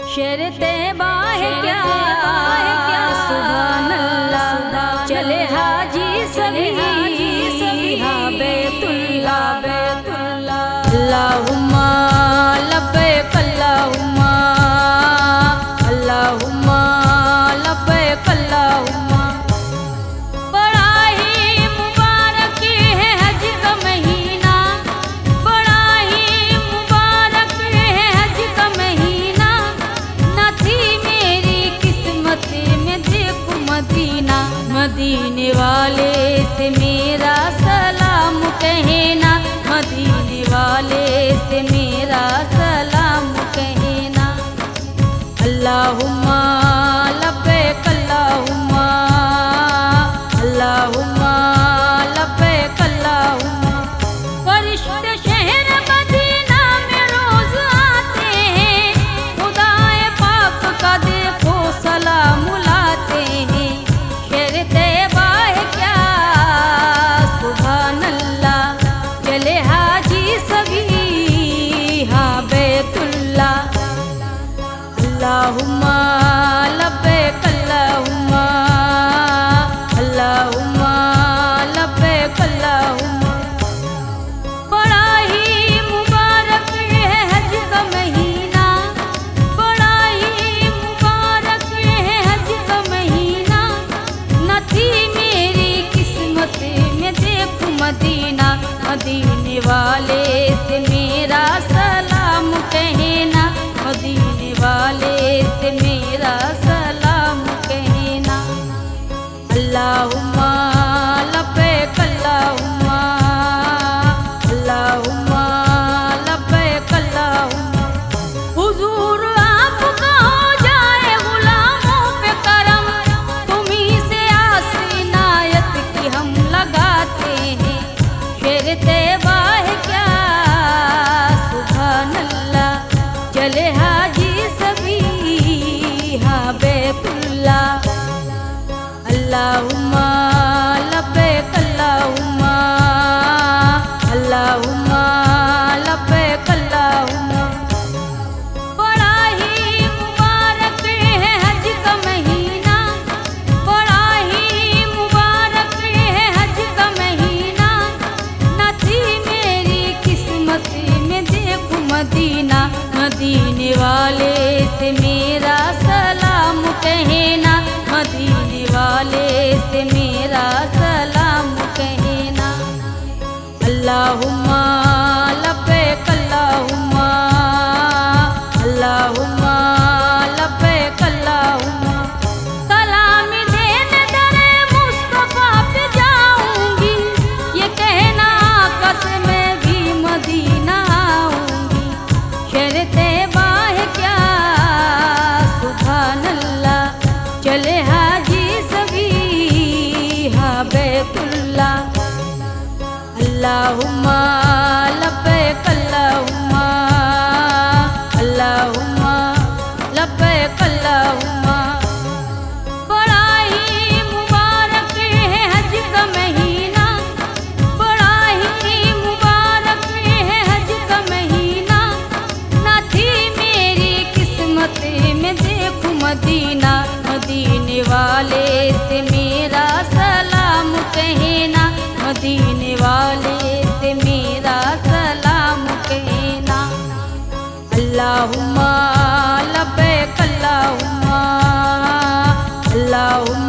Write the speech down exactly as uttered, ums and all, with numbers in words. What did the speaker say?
शेर तैबा है क्या सुभान अल्लाह। चले हाजी सभी हाँ बैतुल्ला बैतुल्ला। अल्लाहुम्मा लब्बैक अल्लाहुम्मा अल्लाहुम्मा लब्बैक अल्लाहुम्मा। बड़ा ही मुबारक है हज का महीना, बड़ा ही मुबारक है हज का महीना। न थी मेरी किस्मत में देखो मदीना, मदीने वाले से मेरा सलाम कहना, मदीने वाले से मेरा सलाम कहना। अल्लाहुम्मा लब्बैक अल्लाहुम्मा अल्लाहुम्मा लब्बैक अल्लाहुम्मा। फरिश्ते शहर मदीना में रोज आते हैं, खुदाए पाक का देखो सलाम लाते हैं। शेर तैबा है क्या सुभान अल्लाह। चले हाजी सभी हाँ बैतुल्ला। अल्लाहुम्मा लब्बैक अल्लाहुम्मा अल्लाहुम्मा लब्बैक अल्लाहुम्मा। बड़ा ही मुबारक है हज का महीना, बड़ा ही मुबारक है हज का महीना। न थी मेरी किस्मत में देखो मदीना, मदीने वाले से मेरा सलाम कहना, मदीने वाले से मेरा सलाम कहना। अल्लाहुम्मा लब्बैक अल्लाहुम्मा अल्लाहुम्मा लब्बैक अल्लाहुम्मा। हुजूर आपका हो जाए गुलामों पे करम, तुम्हीं से आस इनायत की हम लगाते हैं। शेर तैबा है क्या सुभान अल्लाह। चले हाजी सभी हाँ बैतुल्ला। अल्लाहुम्मा लब्बैक अल्लाहुम्मा अल्लाहुम्मा लब्बैक अल्लाहुम्मा। बड़ा ही मुबारक है हज का महीना, बड़ा ही मुबारक है हज का महीना। न थी मेरी किस्मत में देखो मदीना, मदीने वाले से मेरा सलाम कहना, मदीने वाले से मेरा सलाम कहना। अल्लाहुम्मा लब्बैक अल्लाहुम्मा अल्लाहुम्मा लब्बैक अल्लाहुम्मा। सलाम देने दरे मुस्तफा पे जाऊंगी, ये कहना आका से मैं भी मदीना आऊंगी। शेर तैबा है क्या सुभान अल्लाह। चले हाजी सभी हाँ बैतुल्ला। अल्लाहुम्मा लब्बैक अल्लाहुम्मा अल्लाहुम्मा लब्बैक अल्लाहुम्मा। बड़ा ही मुबारक है हज का महीना, बड़ा ही मुबारक है हज का महीना। न थी मेरी किस्मत में देखो मदीना, मदीने वाले से मेरा सलाम कहना, मदीने वाले से मेरा सलाम कहना। अल्लाहुम्मा लब्बैक अल्लाहुम्मा अल्लाहुम्मा